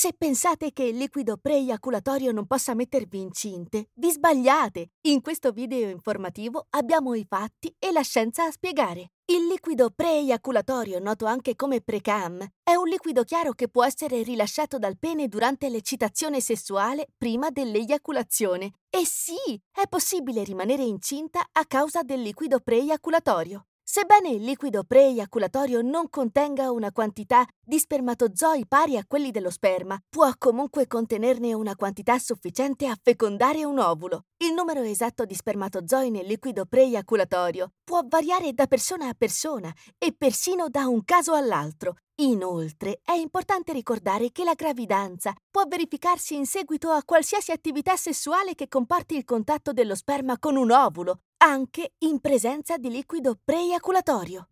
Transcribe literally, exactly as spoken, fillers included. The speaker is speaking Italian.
Se pensate che il liquido pre-eiaculatorio non possa mettervi incinte, vi sbagliate! In questo video informativo abbiamo i fatti e la scienza a spiegare. Il liquido pre-eiaculatorio, noto anche come precam, è un liquido chiaro che può essere rilasciato dal pene durante l'eccitazione sessuale prima dell'eiaculazione. E sì, è possibile rimanere incinta a causa del liquido pre-eiaculatorio. Sebbene il liquido pre-eiaculatorio non contenga una quantità di spermatozoi pari a quelli dello sperma, può comunque contenerne una quantità sufficiente a fecondare un ovulo. Il numero esatto di spermatozoi nel liquido pre-eiaculatorio può variare da persona a persona e persino da un caso all'altro. Inoltre, è importante ricordare che la gravidanza può verificarsi in seguito a qualsiasi attività sessuale che comporti il contatto dello sperma con un ovulo, anche in presenza di liquido pre-eiaculatorio.